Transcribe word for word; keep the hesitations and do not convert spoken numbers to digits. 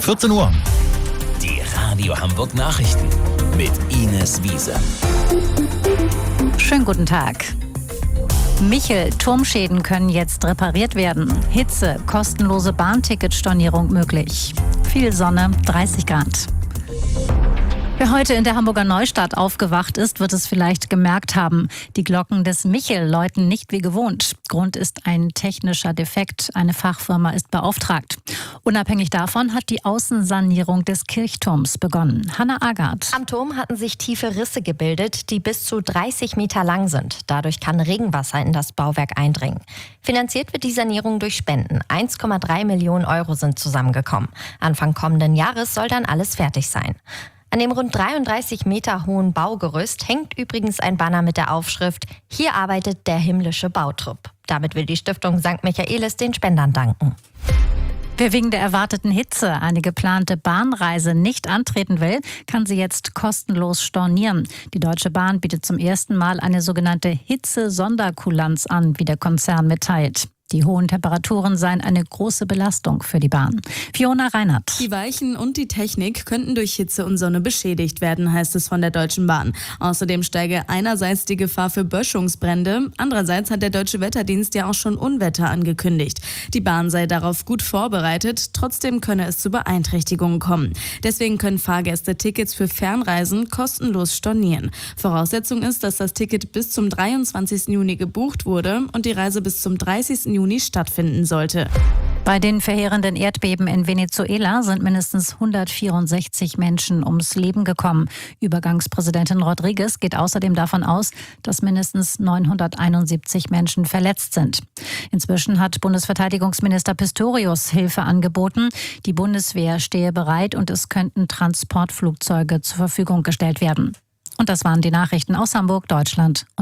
vierzehn Uhr. Die Radio Hamburg Nachrichten mit Ines Wiese. Schönen guten Tag. Michel, Turmschäden können jetzt repariert werden. Hitze, kostenlose Bahnticketstornierung möglich. Viel Sonne, dreißig Grad. Wer heute in der Hamburger Neustadt aufgewacht ist, wird es vielleicht gemerkt haben. Die Glocken des Michel läuten nicht wie gewohnt. Grund ist ein technischer Defekt. Eine Fachfirma ist beauftragt. Unabhängig davon hat die Außensanierung des Kirchturms begonnen. Hanna Agard. Am Turm hatten sich tiefe Risse gebildet, die bis zu dreißig Meter lang sind. Dadurch kann Regenwasser in das Bauwerk eindringen. Finanziert wird die Sanierung durch Spenden. eins Komma drei Millionen Euro sind zusammengekommen. Anfang kommenden Jahres soll dann alles fertig sein. An dem rund dreiunddreißig Meter hohen Baugerüst hängt übrigens ein Banner mit der Aufschrift: Hier arbeitet der himmlische Bautrupp. Damit will die Stiftung Sankt Michaelis den Spendern danken. Wer wegen der erwarteten Hitze eine geplante Bahnreise nicht antreten will, kann sie jetzt kostenlos stornieren. Die Deutsche Bahn bietet zum ersten Mal eine sogenannte Hitze-Sonderkulanz an, wie der Konzern mitteilt. Die hohen Temperaturen seien eine große Belastung für die Bahn. Fiona Reinhardt. Die Weichen und die Technik könnten durch Hitze und Sonne beschädigt werden, heißt es von der Deutschen Bahn. Außerdem steige einerseits die Gefahr für Böschungsbrände, andererseits hat der Deutsche Wetterdienst ja auch schon Unwetter angekündigt. Die Bahn sei darauf gut vorbereitet, trotzdem könne es zu Beeinträchtigungen kommen. Deswegen können Fahrgäste Tickets für Fernreisen kostenlos stornieren. Voraussetzung ist, dass das Ticket bis zum dreiundzwanzigsten Juni gebucht wurde und die Reise bis zum dreißigsten Juni stattfinden sollte. Bei den verheerenden Erdbeben in Venezuela sind mindestens hundertvierundsechzig Menschen ums Leben gekommen. Übergangspräsidentin Rodriguez geht außerdem davon aus, dass mindestens neunhunderteinundsiebzig Menschen verletzt sind. Inzwischen hat Bundesverteidigungsminister Pistorius Hilfe angeboten. Die Bundeswehr stehe bereit und es könnten Transportflugzeuge zur Verfügung gestellt werden. Und das waren die Nachrichten aus Hamburg, Deutschland und